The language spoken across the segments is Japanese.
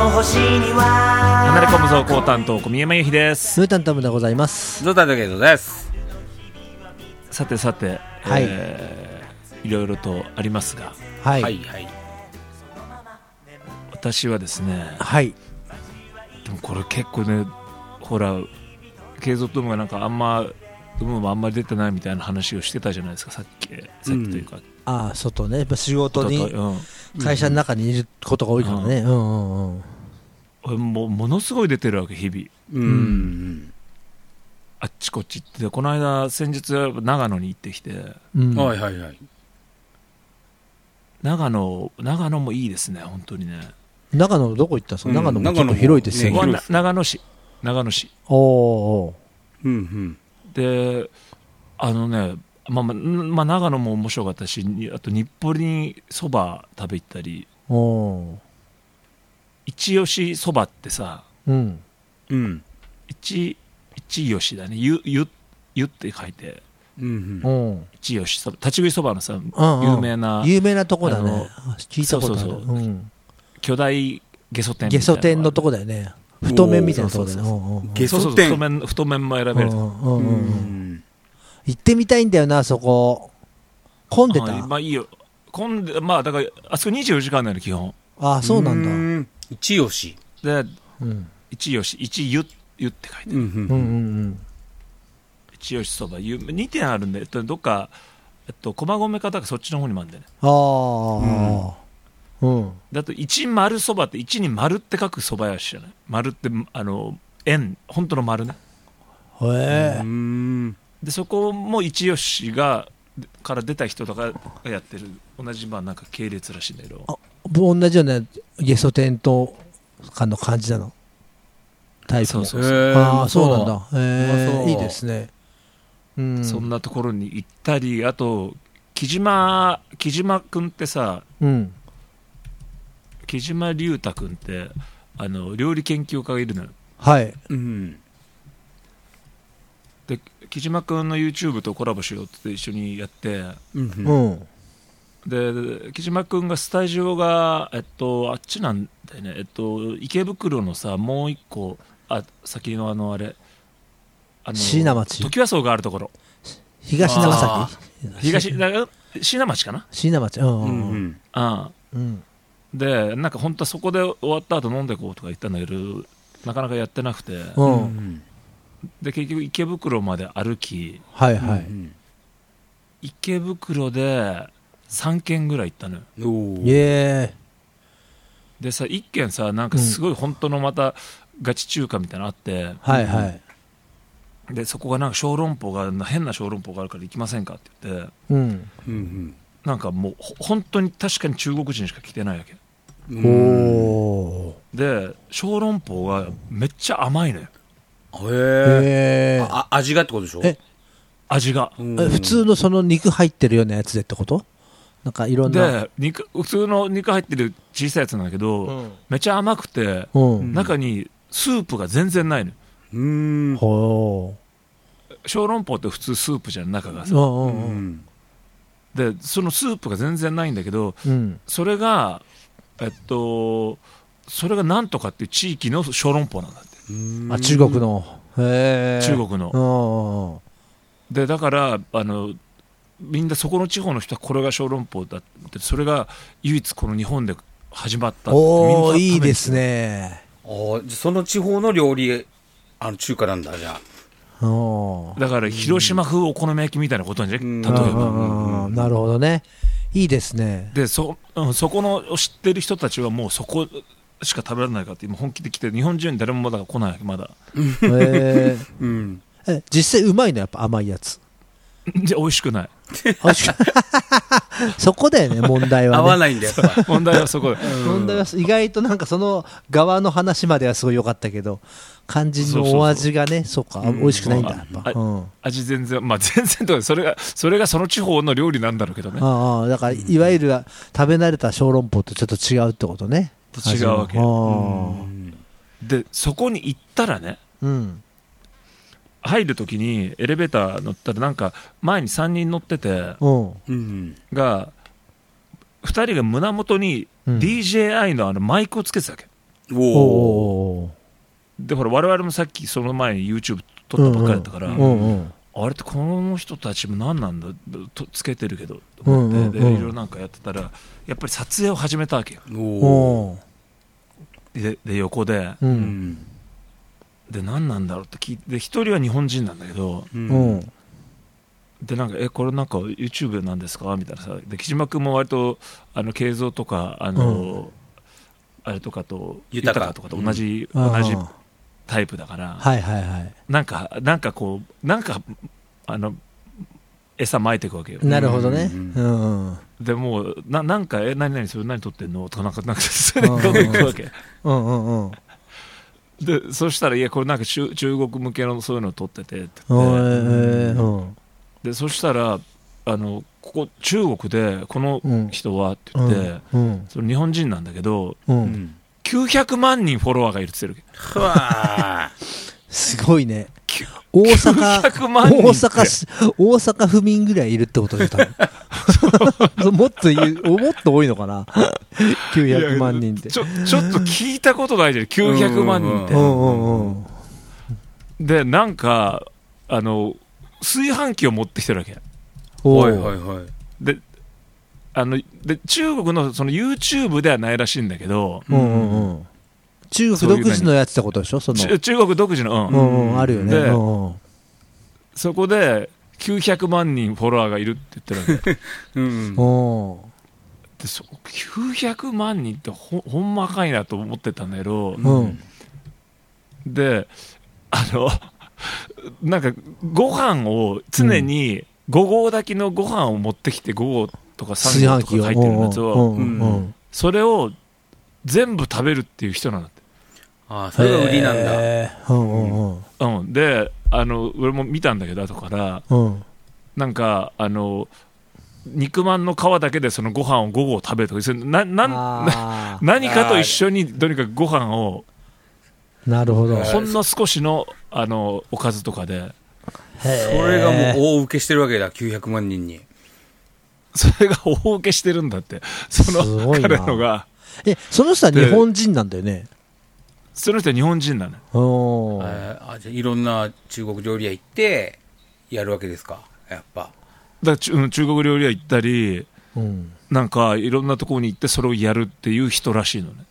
の星には離れ込むぞ高担当小宮山由紀です。 ムータンタムでございます。 ゾタドケドです。 さてさて、 はい、 いろいろとありますが、 はいはいはい。 私はですね、 はい、 でもこれ結構ね、ほら継続ドームがなんかあんまり出てないみたいな話をしてたじゃないですか、さっきというか、 ああ外ね、やっぱ仕事に会社の中にいることが多いからね、 ものすごい出てるわけ日々、あっちこっち行って、この間先日長野に行ってきて、 はいはいはい。 長野もいいですね、本当にね。 長野どこ行ったんですか？長野も結構広いですよね。 長野市。 おー、 で、長野も面白かったし、あと日暮里にそば食べ行ったり、一吉そばってさ、一吉だね、ゆって書いて、一吉そば、立ち食いそばのさ、有名なとこだね。聞いたことある。 そう巨大ゲソ天のとこだよね。太麺みたいなとこだよね。 ゲソ天、 太麺も選べる。 行ってみたいんだよな、そこ。混んでた？ まあいいよ。だからあそこ24時間なの基本。 ああ、そうなんだ。 一吉で、一吉、一湯って書いてる。一吉そば、2点あるんで、どっか駒込かそっちの方にもあるんだよね。だと一丸そばって、一に丸って書くそば屋じゃない。丸って円、本当の丸ね。でそこも一吉から出た人とかがやってる、同じなんか系列らしいんだけど、 同じようなゲソ天とかの感じなの、タイプ。 そうああ、そうなんだ。いいですね。 そんなところに行ったり、あと木島君ってさ、木島隆太君って料理研究家がいるのよ。 はい。 で木島君の YouTube とコラボしようって一緒にやって、で木島君がスタジオがあっちなんだよね、池袋のさ、もう一個先のあれ椎名町、 トキワ荘があるところ、 東長崎、 椎名町かな。 椎名町。 でなんか本当はそこで終わった後飲んでこうとか言ったんだけど、なかなかやってなくて、で結局池袋まで歩き、池袋で3軒ぐらい行ったのよ。でさ、1軒さ、なんかすごい本当のまたガチ中華みたいなのあって、でそこがなんか変な小籠包があるから行きませんかって言って、なんかもう本当に確かに中国人しか来てないわけ。で小籠包がめっちゃ甘いのよ。 味がってことでしょ？ 味が普通のその肉入ってるようなやつでってこと？なんかいろんなで普通の肉入ってる小さいやつなんだけど、めっちゃ甘くて、中にスープが全然ないの。小籠包って普通スープじゃん、中がさ。でそのスープが全然ないんだけど、それがなんとかっていう地域の小籠包なんだって。 中国の。 でだからみんなそこの地方の人はこれが小籠包だって、それが唯一この日本で始まったって。 いいですね。 その地方の料理、中華なんだ。じゃあだから広島風お好み焼きみたいなことなんじゃない、例えば。 なるほどね。いいですね。 でそこの知ってる人たちはもうそこしか食べられないかって今本気で来て、日本中に誰もまだ来ないわけ、まだ。 実際うまいの？やっぱ甘いやつじゃ美味しくない。 そこだよね、問題はね。 合わないんだよ。 問題はそこで。 問題は意外となんかその側の話まではすごい良かったけど、肝心のお味がね、そうか、美味しくないんだ、やっぱ。 味全然、全然とか、それがその地方の料理なんだろうけどね。 だからいわゆる食べ慣れた小籠包とちょっと違うってことね。 違うわけ。でそこに行ったらね、入るときにエレベーター乗ったら、なんか前に3人乗ってて、が2人が胸元に DJI のマイクをつけてたわけ。 おでほら我々もさっきその前に YouTube 撮ったばっかりだったから、あれってこの人たちも何なんだとつけてるけどと思って、でいろいろなんかやってたらやっぱり撮影を始めたわけよ。で横で、で何なんだろうって聞いて、で一人は日本人なんだけど、でなんかこれなんか YouTube なんですかみたいなさ、で木島君も割と慶三とかあれとかと豊とかと同じタイプだから、なんかこうなんか餌撒いていくわけよ。 なるほどね。 でもうなんか何それ何撮ってんのとかなんかそれで行くわけ。でそしたらいやこれなんか中国向けのそういうのを撮っててって言って、でそしたらここ中国でこの人はって言って、その日本人なんだけど、900万人フォロワーがいるって言ってるわけ。 すごいね。大阪府民ぐらいいるってことで多分もっと多いのかな900万人ってちょっと聞いたことないじゃん900万人って。でなんか炊飯器を持ってきてるわけ。で中国のその YouTube ではないらしいんだけど、 中国独自のやつってことでしょ。その中国独自の、 あるよね。 でそこで900万人フォロワーがいるって言ってるわけ。で900万人ってほんまかいなと思ってたんだけど、でなんかご飯を常に5合炊きのご飯を持ってきて5合とか3合とか入ってるやつを、それを全部食べるっていう人なんだって。 それが売りなんだ。 で俺も見たんだけど後から、なんか肉まんの皮だけでそのご飯を5合食べるとか何かと一緒にとにかくご飯をなるほどほんの少しのおかずとかで、 それがもう大受けしてるわけだ900万人に。 それが大受けしてるんだって。その彼のがその人は日本人なんだよね。 その人は日本人なの。 じゃあいろんな中国料理屋行ってやるわけですか。やっぱだから中国料理屋行ったり、なんかいろんなところに行ってそれをやるっていう人らしいのね。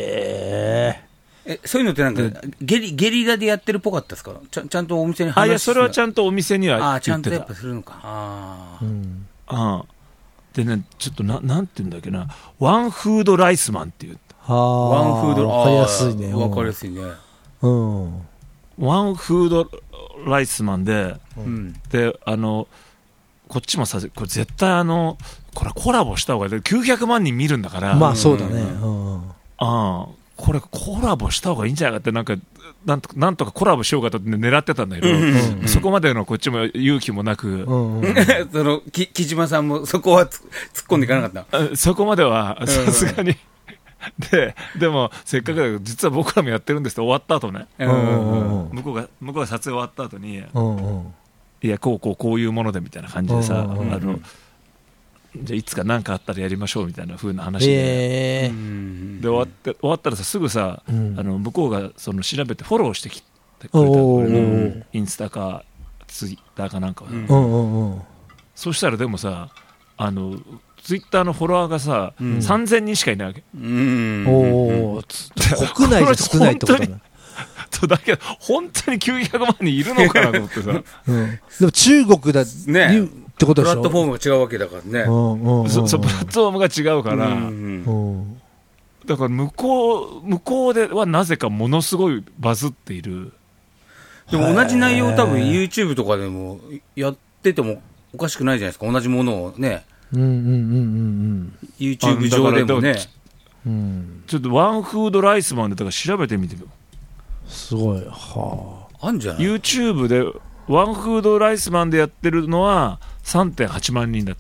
そういうのってなんかゲリラでやってるっぽかったですか。ちゃんとお店に話す。 いやそれはちゃんとお店には言ってた。 ちゃんとやっぱするのか。 でねちょっとなんて言うんだっけな、ワンフードライスマンっていう。 ワンフードわかりやすいね。 わかりやすいね。 ワンフードライスマンで、でこっちもさこれ絶対これコラボした方がいい。900万人見るんだから。 まあそうだね。 これコラボした方がいいんじゃないかってなんとかコラボしようかと狙ってたんだけど、そこまでのこっちも勇気もなく、 その木島さんもそこは突っ込んでいかなかった。 そこまではさすがに。でもせっかくだけど実は僕らもやってるんですって終わった後ね、向こうが撮影終わった後に、いやこういうものでみたいな感じでさ、じゃあいつか何かあったらやりましょうみたいな風な話で、終わったらさすぐさ、向こうがその調べてフォローしてきてくれたの、インスタかツイッターかなんかは、そしたらでもさツイッターのフォロワーがさ、3000人しかいないわけ。国内で少ないってことだな。 だけど本当に900万人いるのかなと思ってさ、 でも中国だねってことでしょ。 プラットフォームが違うわけだからね。 そうプラットフォームが違うから、だから向こうではなぜかものすごいバズっている。 でも同じ内容多分 YouTube とかでもやっててもおかしくないじゃないですか。同じものをね。YouTube 上でもね。 ちょっとワンフードライスマンでだから調べてみてよ。 すごい。 あんじゃない YouTube でワンフードライスマンでやってるのは 3.8 万人だって。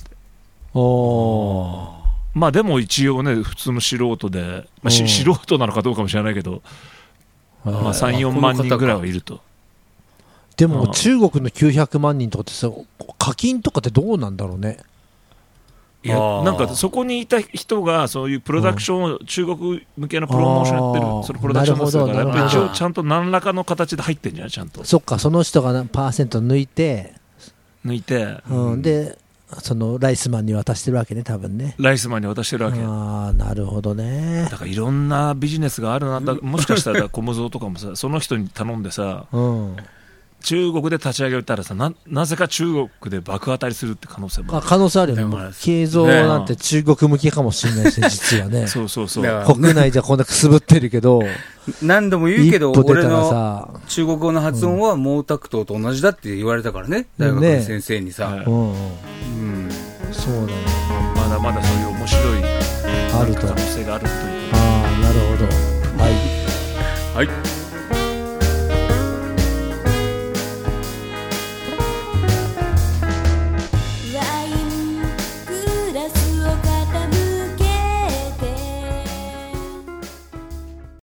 まあでも一応ね普通の素人で、素人なのかどうかも知らないけど、まあ3、4万人ぐらいはいると。 でも中国の900万人とかってさ、課金とかってどうなんだろうね。 いやなんかそこにいた人がそういうプロダクションを、中国向けのプロモーションやってるそのプロダクションですから、やっぱり一応ちゃんと何らかの形で入ってんじゃない、ちゃんと。 そっか、その人がパーセント抜いて、でそのライスマンに渡してるわけね、多分ね。 ライスマンに渡してるわけ。 ああ、なるほどね。 だからいろんなビジネスがあるな。もしかしたらコムゾーとかもさ、その人に頼んでさ、中国で立ち上げたらさ、なぜか中国で爆当たりするって可能性もある。 可能性あるよね。経造なんて中国向きかもしれないし、実はね。 そうそうそう。 国内じゃこんなくすぶってるけど。 何度も言うけど、俺の中国語の発音は毛沢東と同じだって言われたからね、大学の先生にさ。 そうだね。 まだまだそういう面白いあると可能性があるという。 ああ、なるほど。はい。 はい。